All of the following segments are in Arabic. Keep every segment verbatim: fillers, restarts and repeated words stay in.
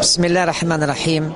بسم الله الرحمن الرحيم.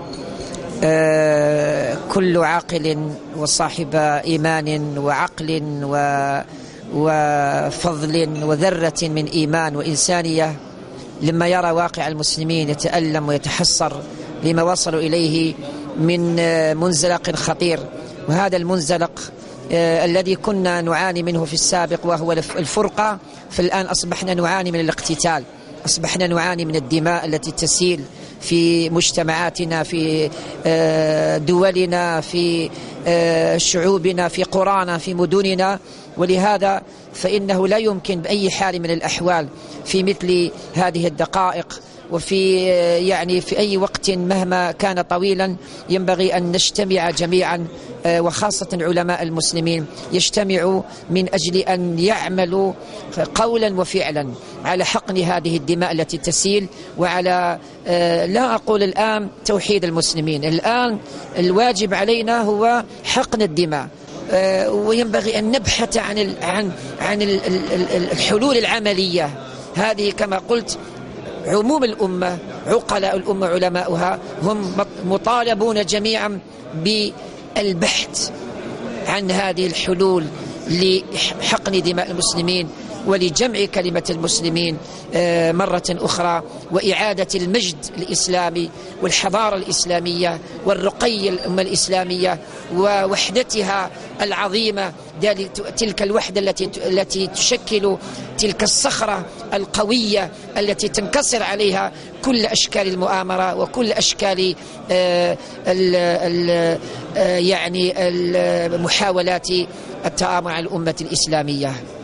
آه كل عاقل وصاحب إيمان وعقل و وفضل وذرة من إيمان وإنسانية لما يرى واقع المسلمين يتألم ويتحسر لما وصلوا إليه من منزلق خطير. وهذا المنزلق آه الذي كنا نعاني منه في السابق وهو الفرقة، فالآن أصبحنا نعاني من الاقتتال، أصبحنا نعاني من الدماء التي تسيل في مجتمعاتنا، في دولنا، في شعوبنا، في قرانا، في مدننا. ولهذا فإنه لا يمكن بأي حال من الأحوال في مثل هذه الدقائق وفي يعني في أي وقت مهما كان طويلا ينبغي أن نجتمع جميعا، وخاصة علماء المسلمين يجتمعوا من أجل أن يعملوا قولا وفعلا على حقن هذه الدماء التي تسيل، وعلى لا أقول الآن توحيد المسلمين، الآن الواجب علينا هو حقن الدماء. وينبغي أن نبحث عن عن عن الحلول العملية هذه. كما قلت، عموم الأمة، عقلاء الأمة، علماؤها هم مطالبون جميعا بالبحث عن هذه الحلول لحقن دماء المسلمين ولجمع كلمة المسلمين مرة أخرى، وإعادة المجد الإسلامي والحضارة الإسلامية والرقي الأمة الإسلامية ووحدتها العظيمة، تلك الوحدة التي التي تشكل تلك الصخرة القوية التي تنكسر عليها كل أشكال المؤامرة وكل أشكال ال ال يعني محاولات التآمر على الأمة الإسلامية.